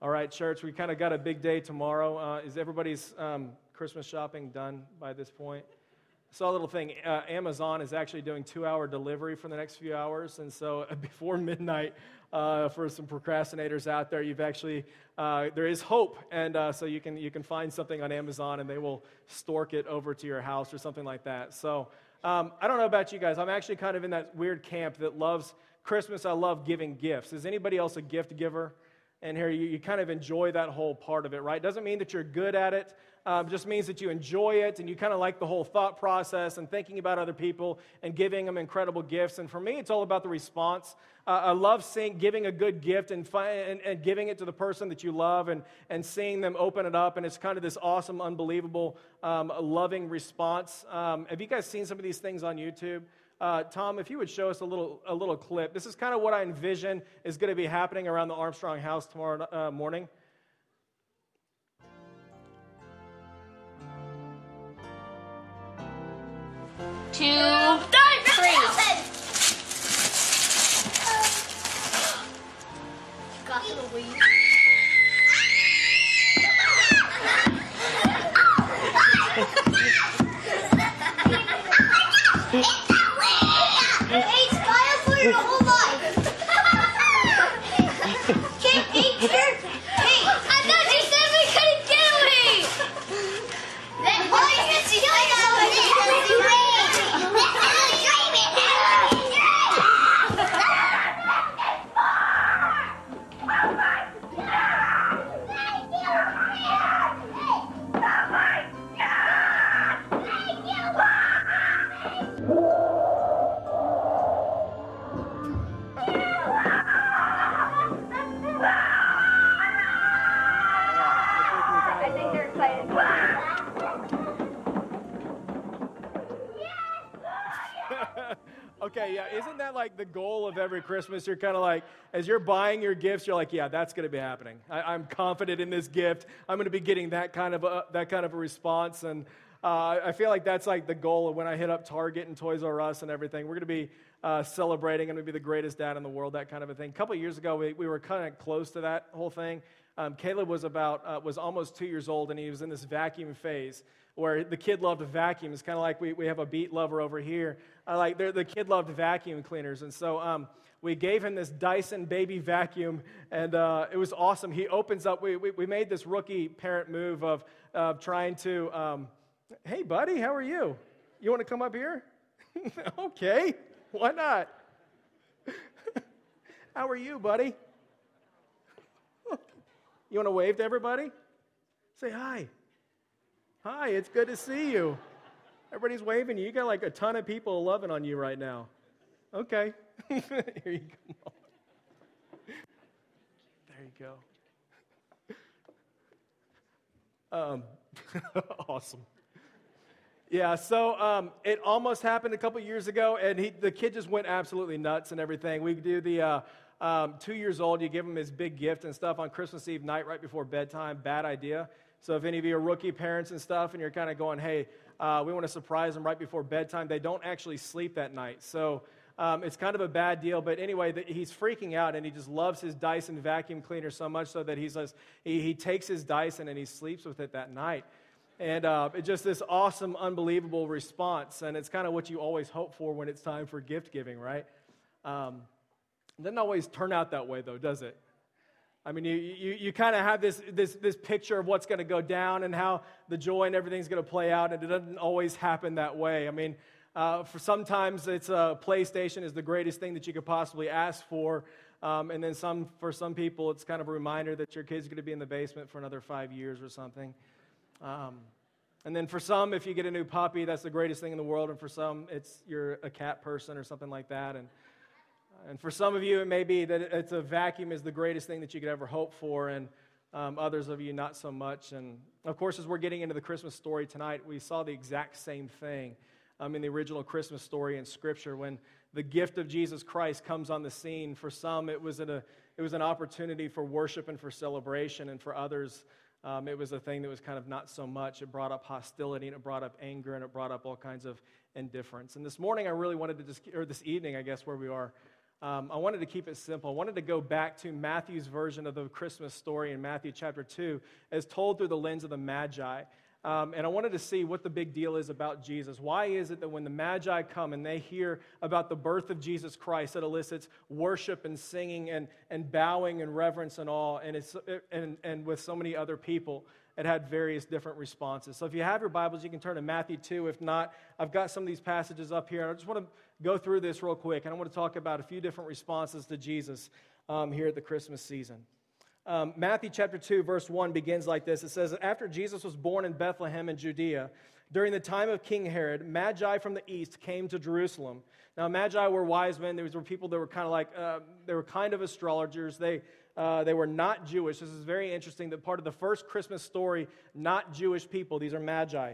All right, church, we kind of got a big day tomorrow. Is everybody's Christmas shopping done by this point? I saw a little thing. Amazon is actually doing 2-hour delivery for the next few hours, and so before midnight, for some procrastinators out there, you've actually there is hope, and so you can find something on Amazon, and they will stork it over to your house or something like that. So I don't know about you guys. I'm actually kind of in that weird camp that loves Christmas. I love giving gifts. Is anybody else a gift giver? And here you kind of enjoy that whole part of it, right? Doesn't mean that you're good at it. Just means that you enjoy it and you kind of like the whole thought process and thinking about other people and giving them incredible gifts. And for me, it's all about the response. I love giving a good gift and giving it to the person that you love and seeing them open it up. And it's kind of this awesome, unbelievable, loving response. Have you guys seen some of these things on YouTube? Tom, if you would show us a little clip. This is kind of what I envision is going to be happening around the Armstrong house tomorrow morning. Two, three. Got the weed. It's fire for your whole life. Can't eat here. Hey, I thought you said we couldn't get away. Then why did you say that? Okay, yeah, isn't that like the goal of every Christmas? You're kind of like, as you're buying your gifts, you're like, yeah, that's going to be happening. I'm confident in this gift. I'm going to be getting that kind of a response, and I feel like that's like the goal of when I hit up Target and Toys R Us and everything. We're going to be celebrating. I'm going to be the greatest dad in the world, that kind of a thing. A couple of years ago, we were kind of close to that whole thing. Caleb was almost 2 years old, and he was in this vacuum phase where the kid loved to vacuum. It's kind of like we have a beat lover over here. The kid loved vacuum cleaners, and so we gave him this Dyson baby vacuum, and it was awesome. He opens up. We made this rookie parent move of trying to, hey buddy, how are you? You want to come up here? Okay, why not? How are you, buddy? You want to wave to everybody? Say hi. Hi, it's good to see you. Everybody's waving you. You got like a ton of people loving on you right now. Okay. Here you go. There you go. Awesome. Yeah, so it almost happened a couple years ago, and the kid just went absolutely nuts and everything. We do the 2 years old, you give him his big gift and stuff on Christmas Eve night right before bedtime. Bad idea. So if any of you are rookie parents and stuff and you're kind of going, hey, we want to surprise them right before bedtime, they don't actually sleep that night. So it's kind of a bad deal. But anyway, he's freaking out, and he just loves his Dyson vacuum cleaner so much so that he takes his Dyson and he sleeps with it that night. And it's just this awesome, unbelievable response. And it's kind of what you always hope for when it's time for gift giving, right? It doesn't always turn out that way, though, does it? I mean, you kind of have this picture of what's going to go down and how the joy and everything's going to play out, and it doesn't always happen that way. I mean, for sometimes it's a PlayStation is the greatest thing that you could possibly ask for, and then for some people it's kind of a reminder that your kid's going to be in the basement for another 5 years or something. And then for some, if you get a new puppy, that's the greatest thing in the world, and for some, you're a cat person or something like that, and for some of you, it may be that it's a vacuum is the greatest thing that you could ever hope for, and others of you, not so much. And, of course, as we're getting into the Christmas story tonight, we saw the exact same thing in the original Christmas story in Scripture. When the gift of Jesus Christ comes on the scene, for some, it was an opportunity for worship and for celebration, and for others, it was a thing that was kind of not so much. It brought up hostility, and it brought up anger, and it brought up all kinds of indifference. And this morning, I really wanted to or this evening, I guess, where we are, I wanted to keep it simple. I wanted to go back to Matthew's version of the Christmas story in Matthew chapter 2 as told through the lens of the Magi. And I wanted to see what the big deal is about Jesus. Why is it that when the Magi come and they hear about the birth of Jesus Christ, it elicits worship and singing and bowing and reverence and awe, and with so many other people, it had various different responses. So if you have your Bibles, you can turn to Matthew 2. If not, I've got some of these passages up here. And I just want to go through this real quick, and I want to talk about a few different responses to Jesus here at the Christmas season. Matthew chapter 2, verse 1 begins like this. It says, after Jesus was born in Bethlehem in Judea, during the time of King Herod, Magi from the east came to Jerusalem. Now, Magi were wise men. These were people that were kind of like, they were kind of astrologers. They were not Jewish. This is very interesting that part of the first Christmas story, not Jewish people. These are Magi.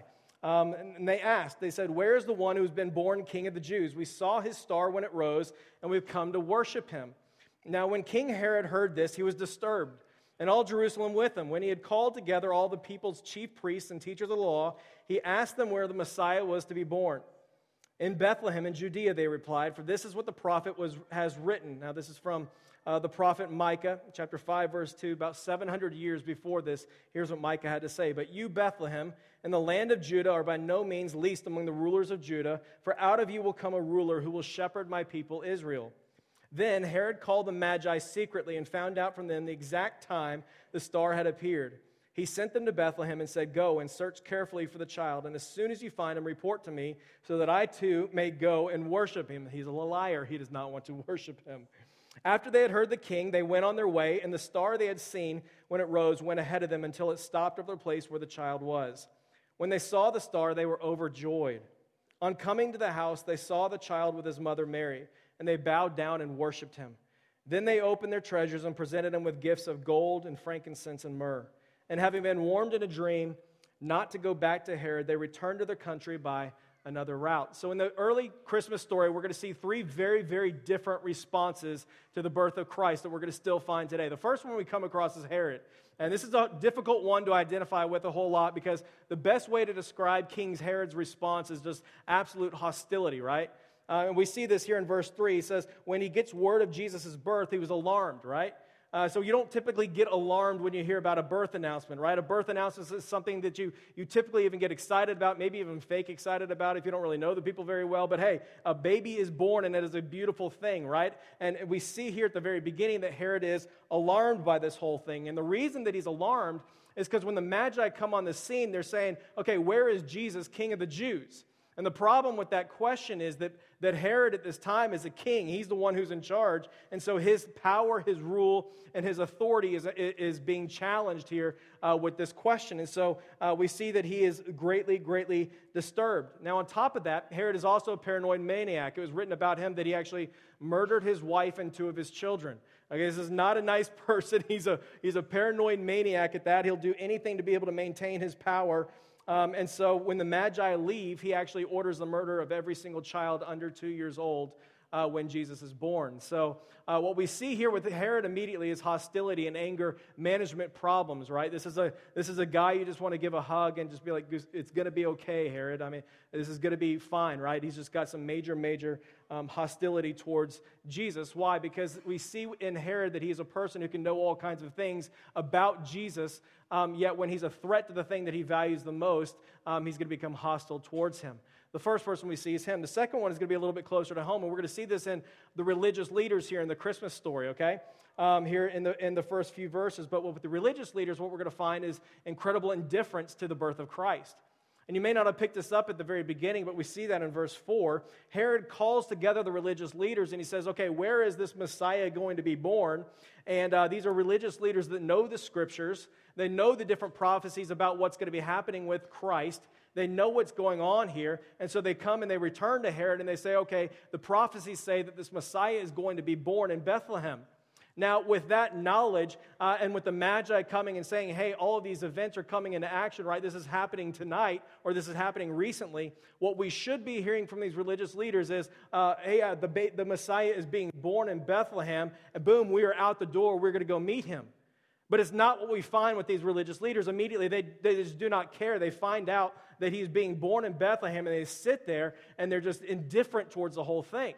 And they asked, they said, where is the one who's been born King of the Jews? We saw his star when it rose, and we've come to worship him. Now, when King Herod heard this, he was disturbed, and all Jerusalem with him. When he had called together all the people's chief priests and teachers of the law, he asked them where the Messiah was to be born. In Bethlehem in Judea, they replied, for this is what the prophet has written. Now, this is from the prophet Micah, chapter 5, verse 2, about 700 years before this. Here's what Micah had to say. But you, Bethlehem, in the land of Judah, are by no means least among the rulers of Judah, for out of you will come a ruler who will shepherd my people Israel. Then Herod called the Magi secretly and found out from them the exact time the star had appeared. He sent them to Bethlehem and said, go and search carefully for the child, and as soon as you find him, report to me, so that I too may go and worship him. He's a liar. He does not want to worship him. After they had heard the king, they went on their way, and the star they had seen when it rose went ahead of them until it stopped over the place where the child was. When they saw the star, they were overjoyed. On coming to the house, they saw the child with his mother Mary, and they bowed down and worshipped him. Then they opened their treasures and presented him with gifts of gold and frankincense and myrrh. And having been warned in a dream not to go back to Herod, they returned to their country by another route. So in the early Christmas story, we're going to see three very, very different responses to the birth of Christ that we're going to still find today. The first one we come across is Herod. And this is a difficult one to identify with a whole lot because the best way to describe King Herod's response is just absolute hostility, right? And we see this here in verse 3. He says, when he gets word of Jesus' birth, he was alarmed, right? So you don't typically get alarmed when you hear about a birth announcement, right? A birth announcement is something that you typically even get excited about, maybe even fake excited about if you don't really know the people very well. But hey, a baby is born, and it is a beautiful thing, right? And we see here at the very beginning that Herod is alarmed by this whole thing. And the reason that he's alarmed is because when the Magi come on the scene, they're saying, okay, where is Jesus, King of the Jews? And the problem with that question is that Herod at this time is a king. He's the one who's in charge. And so his power, his rule, and his authority is being challenged here with this question. And so we see that he is greatly, greatly disturbed. Now, on top of that, Herod is also a paranoid maniac. It was written about him that he actually murdered his wife and two of his children. Okay, this is not a nice person. He's a paranoid maniac at that. He'll do anything to be able to maintain his power. And so when the Magi leave, he actually orders the murder of every single child under 2 years old when Jesus is born. So what we see here with Herod immediately is hostility and anger management problems, right? This is a guy you just want to give a hug and just be like, it's going to be okay, Herod. I mean, this is going to be fine, right? He's just got some major hostility towards Jesus. Why? Because we see in Herod that he's a person who can know all kinds of things about Jesus, yet when he's a threat to the thing that he values the most, he's going to become hostile towards him. The first person we see is him. The second one is going to be a little bit closer to home, and we're going to see this in the religious leaders here in the Christmas story, okay? Here in the first few verses. But with the religious leaders, what we're going to find is incredible indifference to the birth of Christ. And you may not have picked this up at the very beginning, but we see that in verse 4. Herod calls together the religious leaders, and he says, okay, where is this Messiah going to be born? And these are religious leaders that know the Scriptures. They know the different prophecies about what's going to be happening with Christ. They know what's going on here, and so they come and they return to Herod, and they say, okay, the prophecies say that this Messiah is going to be born in Bethlehem. Now, with that knowledge, and with the Magi coming and saying, hey, all of these events are coming into action, right? This is happening tonight, or this is happening recently. What we should be hearing from these religious leaders is, hey, the Messiah is being born in Bethlehem, and boom, we are out the door, we're going to go meet him. But it's not what we find with these religious leaders. Immediately, they just do not care. They find out that he's being born in Bethlehem, and they sit there, and they're just indifferent towards the whole thing.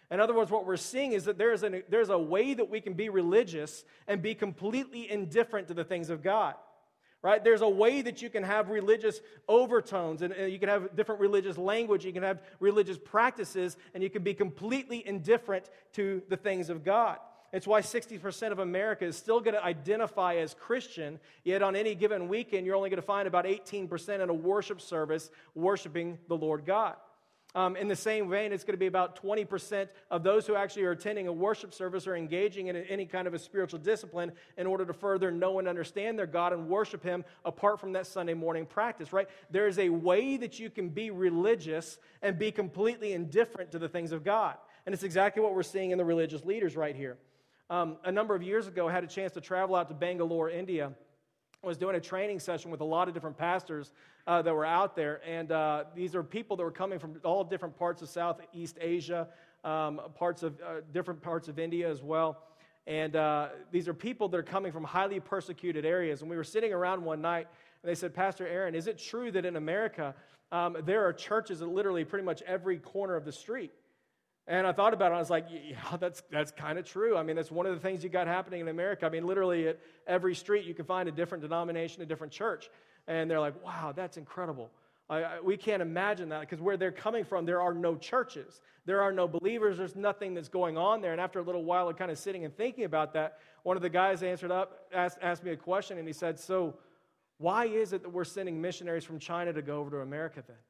In other words, what we're seeing is that there's a way that we can be religious and be completely indifferent to the things of God. Right? There's a way that you can have religious overtones, and you can have different religious language, you can have religious practices, and you can be completely indifferent to the things of God. It's why 60% of America is still going to identify as Christian, yet on any given weekend, you're only going to find about 18% in a worship service worshiping the Lord God. In the same vein, it's going to be about 20% of those who actually are attending a worship service or engaging in any kind of a spiritual discipline in order to further know and understand their God and worship Him apart from that Sunday morning practice, right? There is a way that you can be religious and be completely indifferent to the things of God. And it's exactly what we're seeing in the religious leaders right here. A number of years ago, I had a chance to travel out to Bangalore, India. I was doing a training session with a lot of different pastors that were out there, and these are people that were coming from all different parts of Southeast Asia, different parts of India as well, and these are people that are coming from highly persecuted areas, and we were sitting around one night, and they said, Pastor Aaron, is it true that in America there are churches at literally pretty much every corner of the street? And I thought about it, I was like, yeah, that's kind of true. I mean, that's one of the things you got happening in America. I mean, literally at every street you can find a different denomination, a different church. And they're like, wow, that's incredible. We can't imagine that, because where they're coming from, there are no churches. There are no believers. There's nothing that's going on there. And after a little while of kind of sitting and thinking about that, one of the guys asked me a question, and he said, so why is it that we're sending missionaries from China to go over to America then?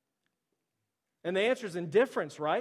And the answer is indifference, right?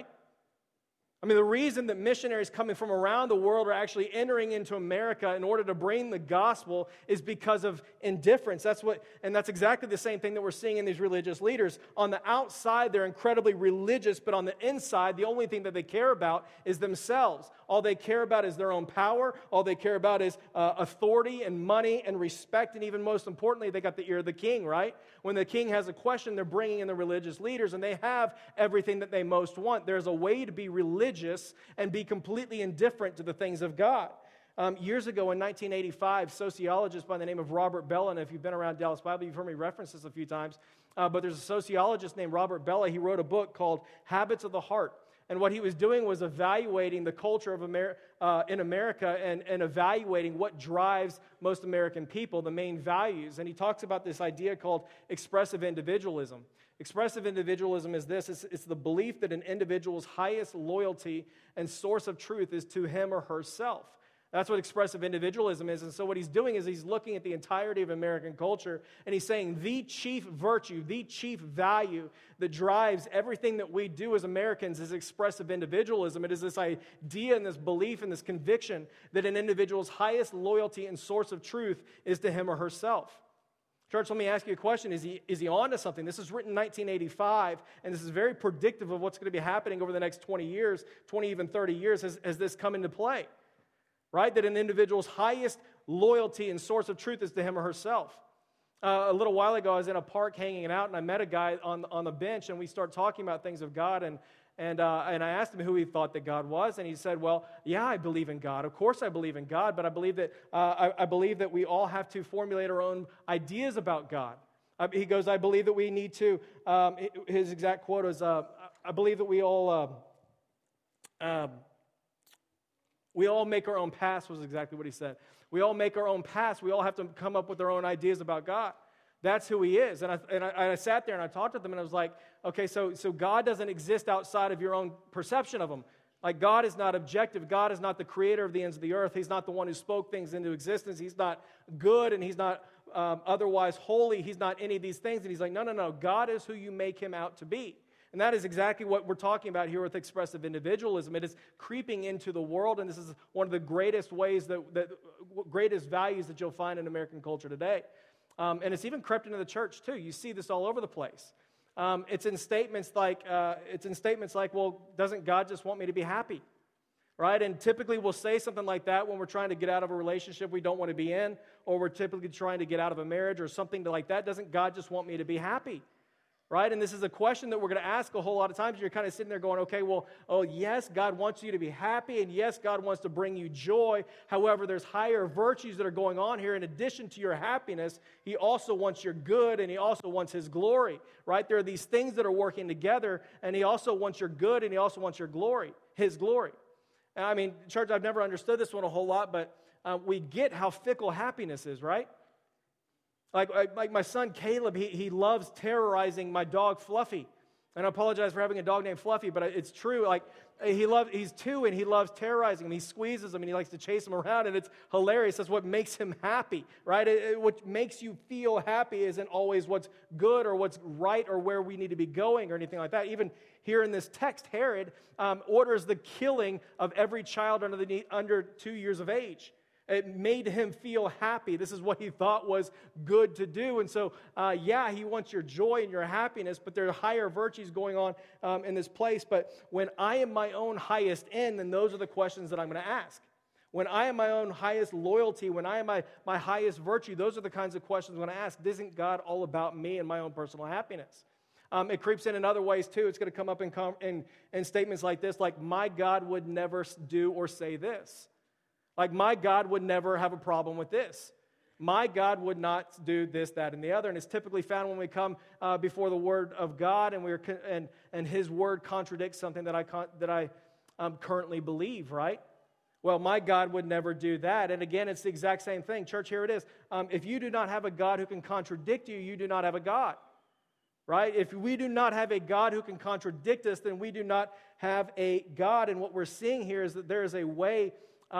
I mean, the reason that missionaries coming from around the world are actually entering into America in order to bring the gospel is because of indifference. That's exactly the same thing that we're seeing in these religious leaders. On the outside, they're incredibly religious, but on the inside, the only thing that they care about is themselves. All they care about is their own power. All they care about is authority and money and respect, and even most importantly, they got the ear of the king, right? When the king has a question, they're bringing in the religious leaders, and they have everything that they most want. There's a way to be religious and be completely indifferent to the things of God. Years ago in 1985, sociologist by the name of Robert Bellah, and if you've been around Dallas Bible, you've heard me reference this a few times, but there's a sociologist named Robert Bellah. He wrote a book called Habits of the Heart. And what he was doing was evaluating the culture of in America and evaluating what drives most American people, the main values. And he talks about this idea called expressive individualism. Expressive individualism is this. It's the belief that an individual's highest loyalty and source of truth is to him or herself. That's what expressive individualism is. And so what he's doing is he's looking at the entirety of American culture, and he's saying the chief virtue, the chief value that drives everything that we do as Americans is expressive individualism. It is this idea and this belief and this conviction that an individual's highest loyalty and source of truth is to him or herself. Church, let me ask you a question. Is he on to something? This is written in 1985, and this is very predictive of what's going to be happening over the next 20 years, 20, even 30 years as this come into play. Right? That an individual's highest loyalty and source of truth is to him or herself. A little while ago, I was in a park hanging out, and I met a guy on the bench, and we started talking about things of God, and I asked him who he thought that God was, and he said, well, yeah, I believe in God. Of course I believe in God, but I believe that we all have to formulate our own ideas about God. He goes, I believe that we need to, his exact quote is, I believe that we all make our own paths, was exactly what he said. We all make our own paths. We all have to come up with our own ideas about God. That's who he is. And I sat there and I talked to them and I was like, okay, so God doesn't exist outside of your own perception of him. Like, God is not objective. God is not the creator of the ends of the earth. He's not the one who spoke things into existence. He's not good, and he's not otherwise holy. He's not any of these things. And he's like, no. God is who you make him out to be. And that is exactly what we're talking about here with expressive individualism. It is creeping into the world, and this is one of the greatest ways greatest values that you'll find in American culture today. And it's even crept into the church too. You see this all over the place. It's in statements like, well, doesn't God just want me to be happy? Right? And typically we'll say something like that when we're trying to get out of a relationship we don't want to be in, or we're typically trying to get out of a marriage or something like that. Doesn't God just want me to be happy? right? And this is a question that we're going to ask a whole lot of times. You're kind of sitting there going, okay, well, oh, yes, God wants you to be happy, and yes, God wants to bring you joy. However, there's higher virtues that are going on here. In addition to your happiness, He also wants your good, and He also wants His glory, right? There are these things that are working together, and He also wants your good, and He also wants your glory, His glory. And I mean, church, I've never understood this one a whole lot, but we get how fickle happiness is, right? Like my son Caleb, he loves terrorizing my dog Fluffy. And I apologize for having a dog named Fluffy, but it's true. Like he's 2 and he loves terrorizing him. He squeezes him and he likes to chase him around, and it's hilarious. That's what makes him happy, right? What makes you feel happy isn't always what's good or what's right or where we need to be going or anything like that. Even here in this text, Herod orders the killing of every child under 2 years of age. It made him feel happy. This is what he thought was good to do. And so, yeah, he wants your joy and your happiness, but there are higher virtues going on in this place. But when I am my own highest end, then those are the questions that I'm going to ask. When I am my own highest loyalty, when I am my highest virtue, those are the kinds of questions I'm going to ask. Isn't God all about me and my own personal happiness? It creeps in other ways, too. It's going to come up in statements like this, like, my God would never do or say this. Like, my God would never have a problem with this. My God would not do this, that, and the other. And it's typically found when we come before the Word of God and His Word contradicts something that I currently believe, right? Well, my God would never do that. And again, it's the exact same thing. Church, here it is. If you do not have a God who can contradict you, you do not have a God, right? If we do not have a God who can contradict us, then we do not have a God. And what we're seeing here is that there is a way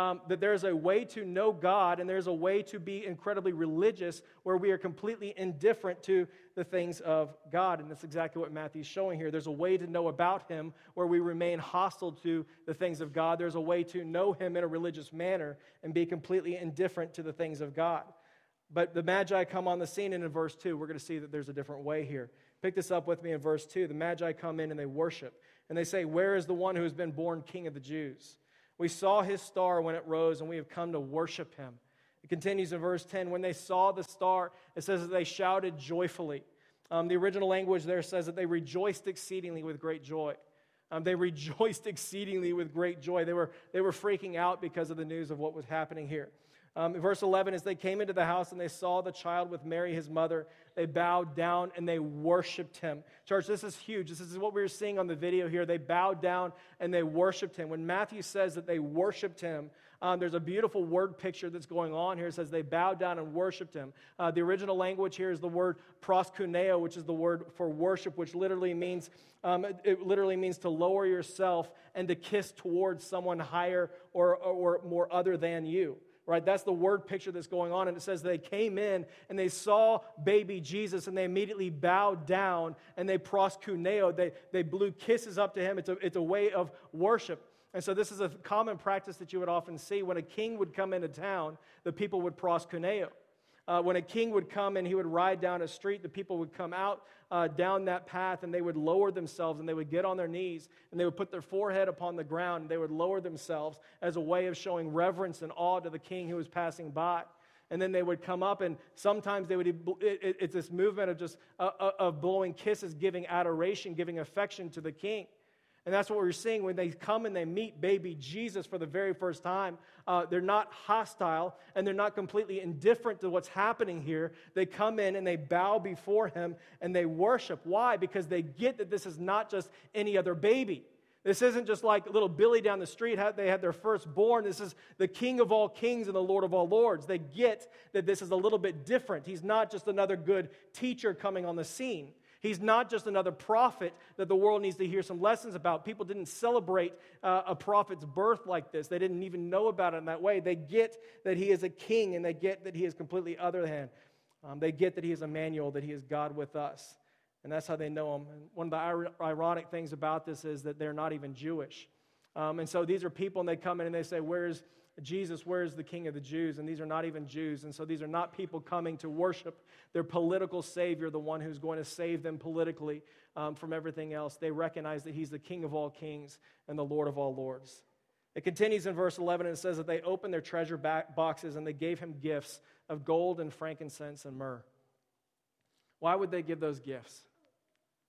to know God, and there's a way to be incredibly religious where we are completely indifferent to the things of God. And that's exactly what Matthew's showing here. There's a way to know about Him where we remain hostile to the things of God. There's a way to know Him in a religious manner and be completely indifferent to the things of God. But the Magi come on the scene, and in verse 2, we're going to see that there's a different way here. Pick this up with me in verse 2. The Magi come in and they worship. And they say, "Where is the one who has been born King of the Jews? We saw his star when it rose, and we have come to worship him." It continues in verse 10. When they saw the star, it says that they shouted joyfully. The original language there says that they rejoiced exceedingly with great joy. They rejoiced exceedingly with great joy. They were freaking out because of the news of what was happening here. Verse 11, as they came into the house and they saw the child with Mary, his mother, they bowed down and they worshiped him. Church, this is huge. This is what we were seeing on the video here. They bowed down and they worshiped him. When Matthew says that they worshiped him, there's a beautiful word picture that's going on here. It says they bowed down and worshiped him. The original language here is the word proskuneo, which is the word for worship, which literally means to lower yourself and to kiss towards someone higher or more other than you. Right, that's the word picture that's going on. And it says they came in and they saw baby Jesus and they immediately bowed down and they proskuneo. They blew kisses up to him. It's a way of worship. And so this is a common practice that you would often see. When a king would come into town, the people would proskuneo. When a king would come and he would ride down a street, the people would come out down that path and they would lower themselves and they would get on their knees and they would put their forehead upon the ground and they would lower themselves as a way of showing reverence and awe to the king who was passing by. And then they would come up and sometimes they would, it's this movement of just of blowing kisses, giving adoration, giving affection to the king. And that's what we're seeing when they come and they meet baby Jesus for the very first time. They're not hostile and they're not completely indifferent to what's happening here. They come in and they bow before him and they worship. Why? Because they get that this is not just any other baby. This isn't just like little Billy down the street. They had their firstborn. This is the King of all kings and the Lord of all lords. They get that this is a little bit different. He's not just another good teacher coming on the scene. He's not just another prophet that the world needs to hear some lessons about. People didn't celebrate a prophet's birth like this. They didn't even know about it in that way. They get that he is a king, and they get that he is completely other than. They get that he is Emmanuel, that he is God with us. And that's how they know him. And one of the ironic things about this is that they're not even Jewish. And so these are people, and they come in and they say, "Where's Jesus? Where's the King of the Jews?" And these are not even Jews. And so these are not people coming to worship their political savior, the one who's going to save them politically from everything else. They recognize that he's the King of all kings and the Lord of all lords. It continues in verse 11, and it says that they opened their treasure boxes and they gave him gifts of gold and frankincense and myrrh. Why would they give those gifts?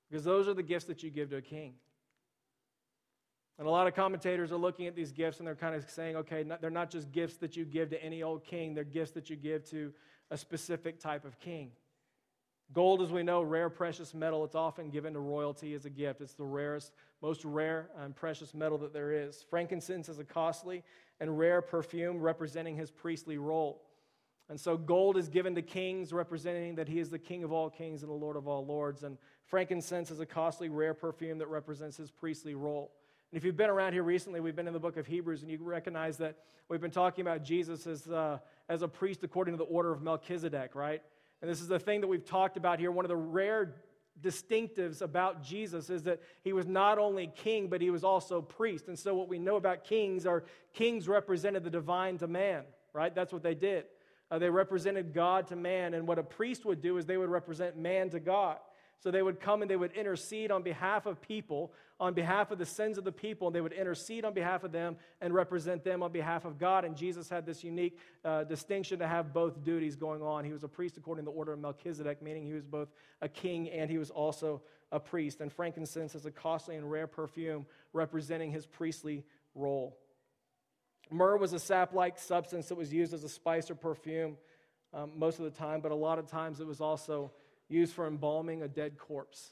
because those are the gifts that you give to a king. And a lot of commentators are looking at these gifts and they're kind of saying, okay, they're not just gifts that you give to any old king, they're gifts that you give to a specific type of king. Gold, as we know, rare, precious metal, it's often given to royalty as a gift. It's the rarest, most rare and precious metal that there is. Frankincense is a costly and rare perfume representing his priestly role. And so gold is given to kings, representing that he is the King of all kings and the Lord of all lords. And frankincense is a costly, rare perfume that represents his priestly role. And if you've been around here recently, we've been in the book of Hebrews, and you recognize that we've been talking about Jesus as a priest according to the order of Melchizedek, right? And this is the thing that we've talked about here. One of the rare distinctives about Jesus is that he was not only king, but he was also priest. And so what we know about kings are kings represented the divine to man, right? That's what they did. They represented God to man. And what a priest would do is they would represent man to God. So they would come and they would intercede on behalf of people, on behalf of the sins of the people, and they would intercede on behalf of them and represent them on behalf of God. And Jesus had this unique distinction to have both duties going on. He was a priest according to the order of Melchizedek, meaning he was both a king and he was also a priest. And frankincense is a costly and rare perfume representing his priestly role. Myrrh was a sap-like substance that was used as a spice or perfume most of the time, but a lot of times it was also used for embalming a dead corpse.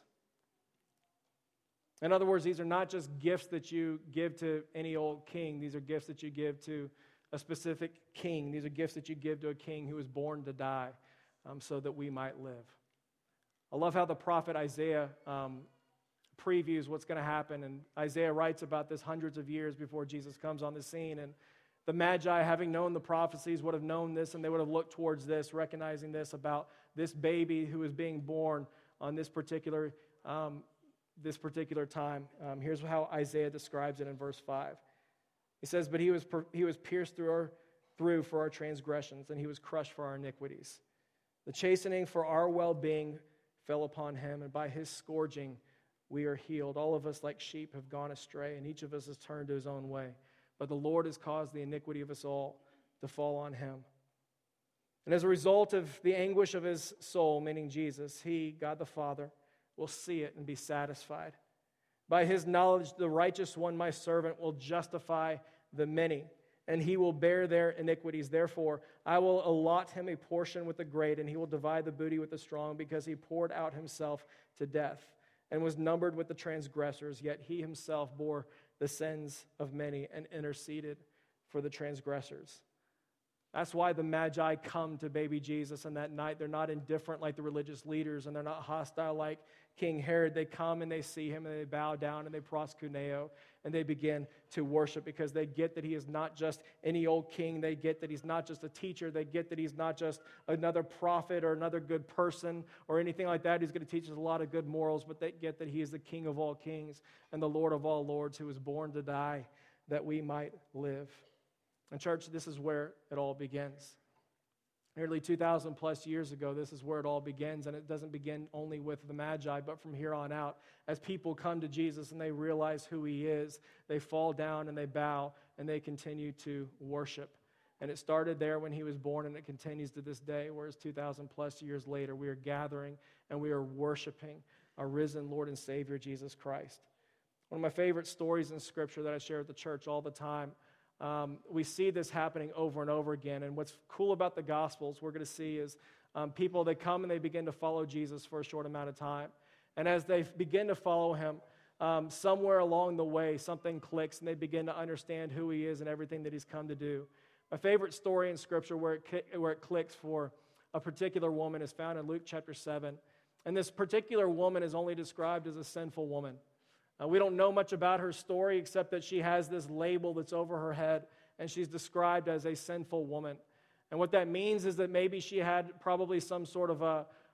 In other words, these are not just gifts that you give to any old king. These are gifts that you give to a specific king. These are gifts that you give to a king who was born to die so that we might live. I love how the prophet Isaiah previews what's going to happen. And Isaiah writes about this hundreds of years before Jesus comes on the scene. And the Magi, having known the prophecies, would have known this, and they would have looked towards this, recognizing this about this baby who is being born on this particular time. Here's how Isaiah describes it in verse 5. He says, "But he was pierced through for our transgressions, and he was crushed for our iniquities. The chastening for our well-being fell upon him, and by his scourging we are healed. All of us like sheep have gone astray, and each of us has turned to his own way. But the Lord has caused the iniquity of us all to fall on him." And as a result of the anguish of his soul, meaning Jesus, he, God the Father, will see it and be satisfied. By his knowledge, the righteous one, my servant, will justify the many, and he will bear their iniquities. Therefore, I will allot him a portion with the great, and he will divide the booty with the strong, because he poured out himself to death and was numbered with the transgressors, yet he himself bore the sins of many and interceded for the transgressors. That's why the Magi come to baby Jesus on that night. They're not indifferent like the religious leaders, and they're not hostile like King Herod. They come and they see him and they bow down and they proskuneo and they begin to worship, because they get that he is not just any old king. They get that he's not just a teacher. They get that he's not just another prophet or another good person or anything like that. He's going to teach us a lot of good morals, but they get that he is the King of all kings and the Lord of all lords, who was born to die that we might live. And church, this is where it all begins. Nearly 2,000 plus years ago, this is where it all begins, and it doesn't begin only with the Magi, but from here on out, as people come to Jesus and they realize who he is, they fall down and they bow and they continue to worship. And it started there when he was born, and it continues to this day, whereas 2,000 plus years later, we are gathering and we are worshiping our risen Lord and Savior, Jesus Christ. One of my favorite stories in Scripture that I share at the church all the time, we see this happening over and over again. And what's cool about the Gospels, we're going to see, is people, they come and they begin to follow Jesus for a short amount of time. And as they begin to follow him, somewhere along the way, something clicks and they begin to understand who he is and everything that he's come to do. My favorite story in Scripture where it clicks for a particular woman is found in Luke chapter 7. And this particular woman is only described as a sinful woman. We don't know much about her story except that she has this label that's over her head, and she's described as a sinful woman. And what that means is that maybe she had probably some sort of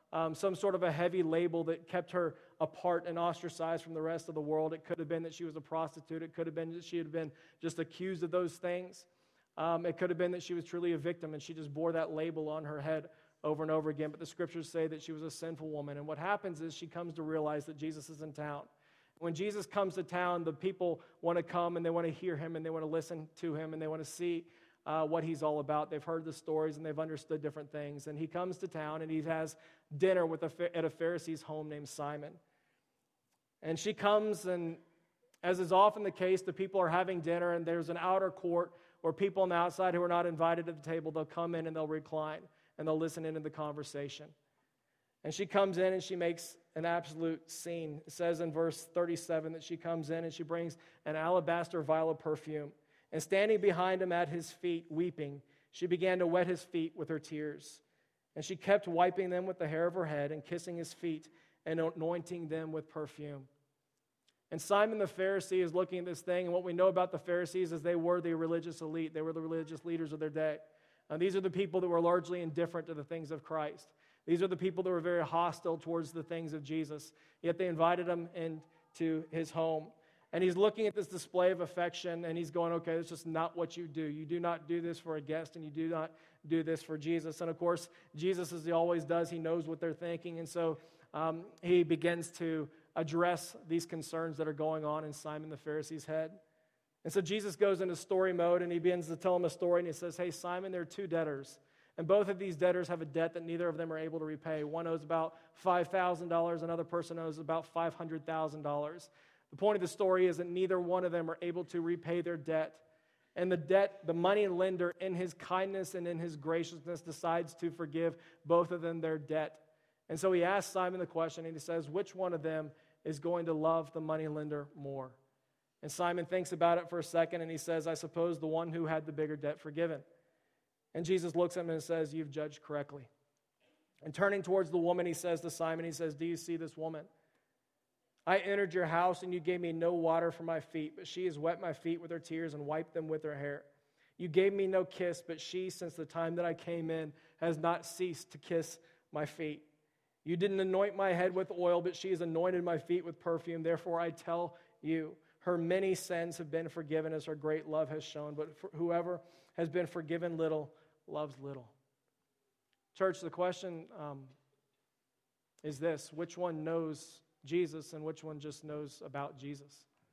a heavy label that kept her apart and ostracized from the rest of the world. It could have been that she was a prostitute. It could have been that she had been just accused of those things. It could have been that she was truly a victim, and she just bore that label on her head over and over again. But the Scriptures say that she was a sinful woman. And what happens is she comes to realize that Jesus is in town. When Jesus comes to town, the people want to come and they want to hear him and they want to listen to him and they want to see what he's all about. They've heard the stories and they've understood different things. And he comes to town and he has dinner at a Pharisee's home named Simon. And she comes, and as is often the case, the people are having dinner, and there's an outer court where people on the outside who are not invited to the table, they'll come in and they'll recline, and they'll listen into the conversation. And she comes in and she makes an absolute scene. It says in verse 37 that she comes in and she brings an alabaster vial of perfume. And standing behind him at his feet, weeping, she began to wet his feet with her tears. And she kept wiping them with the hair of her head and kissing his feet and anointing them with perfume. And Simon the Pharisee is looking at this thing, and what we know about the Pharisees is they were the religious elite. They were the religious leaders of their day. These are the people that were largely indifferent to the things of Christ. These are the people that were very hostile towards the things of Jesus, yet they invited him into his home. And he's looking at this display of affection, and he's going, okay, that's just not what you do. You do not do this for a guest, and you do not do this for Jesus. And of course, Jesus, as he always does, he knows what they're thinking, and so he begins to address these concerns that are going on in Simon the Pharisee's head. And so Jesus goes into story mode, and he begins to tell him a story, and he says, hey, Simon, there are two debtors. And both of these debtors have a debt that neither of them are able to repay. One owes about $5,000. Another person owes about $500,000. The point of the story is that neither one of them are able to repay their debt. And the money lender, in his kindness and in his graciousness, decides to forgive both of them their debt. And so he asks Simon the question, and he says, which one of them is going to love the money lender more? And Simon thinks about it for a second, and he says, I suppose the one who had the bigger debt forgiven. And Jesus looks at him and says, you've judged correctly. And turning towards the woman, he says to Simon, he says, do you see this woman? I entered your house, and you gave me no water for my feet, but she has wet my feet with her tears and wiped them with her hair. You gave me no kiss, but she, since the time that I came in, has not ceased to kiss my feet. You didn't anoint my head with oil, but she has anointed my feet with perfume. Therefore, I tell you, her many sins have been forgiven as her great love has shown, but whoever has been forgiven little loves little. Church, the question is this: which one knows Jesus and which one just knows about Jesus?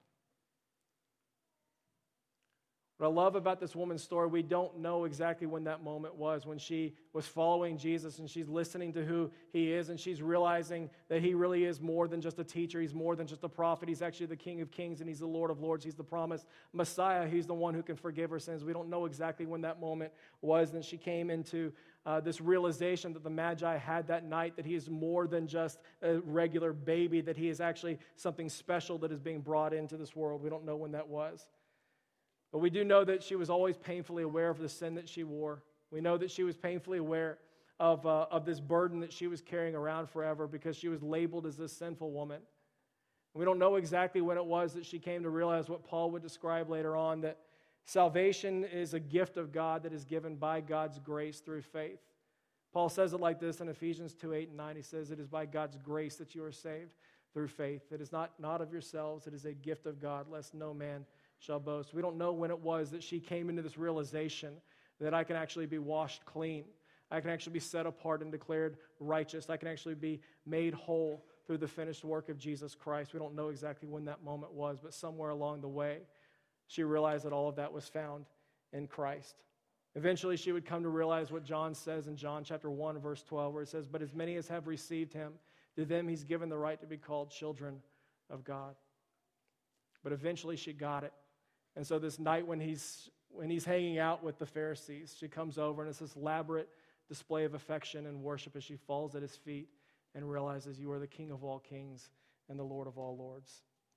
What I love about this woman's story, we don't know exactly when that moment was, when she was following Jesus and she's listening to who he is, and she's realizing that he really is more than just a teacher. He's more than just a prophet. He's actually the King of Kings, and he's the Lord of Lords. He's the promised Messiah. He's the one who can forgive her sins. We don't know exactly when that moment was. Then she came into this realization that the Magi had that night, that he is more than just a regular baby, that he is actually something special that is being brought into this world. We don't know when that was. But we do know that she was always painfully aware of the sin that she wore. We know that she was painfully aware of this burden that she was carrying around forever, because she was labeled as this sinful woman. And we don't know exactly when it was that she came to realize what Paul would describe later on, that salvation is a gift of God that is given by God's grace through faith. Paul says it like this in Ephesians 2:8-9. He says, it is by God's grace that you are saved through faith. It is not of yourselves. It is a gift of God, lest no man shall boast. We don't know when it was that she came into this realization that I can actually be washed clean. I can actually be set apart and declared righteous. I can actually be made whole through the finished work of Jesus Christ. We don't know exactly when that moment was, but somewhere along the way, she realized that all of that was found in Christ. Eventually, she would come to realize what John says in John chapter 1, verse 12, where it says, but as many as have received him, to them he's given the right to be called children of God. But eventually she got it. And so this night when he's hanging out with the Pharisees, she comes over, and it's this elaborate display of affection and worship as she falls at his feet and realizes, you are the King of all kings and the Lord of all lords.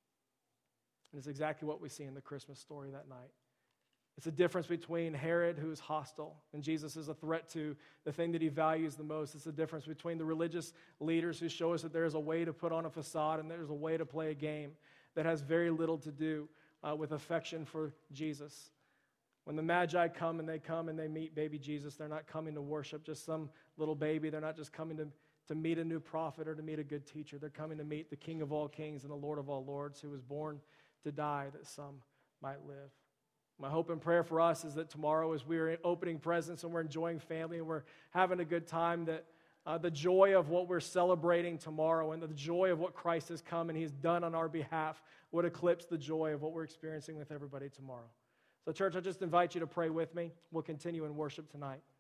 And it's exactly what we see in the Christmas story that night. It's a difference between Herod, who is hostile, and Jesus is a threat to the thing that he values the most. It's a difference between the religious leaders who show us that there is a way to put on a facade and there's a way to play a game that has very little to do with affection for Jesus. When the Magi come and they meet baby Jesus, they're not coming to worship just some little baby. They're not just coming to meet a new prophet or to meet a good teacher. They're coming to meet the King of all kings and the Lord of all lords, who was born to die that some might live. My hope and prayer for us is that tomorrow, as we're opening presents and we're enjoying family and we're having a good time, that the joy of what we're celebrating tomorrow and the joy of what Christ has come and he's done on our behalf would eclipse the joy of what we're experiencing with everybody tomorrow. So church, I just invite you to pray with me. We'll continue in worship tonight.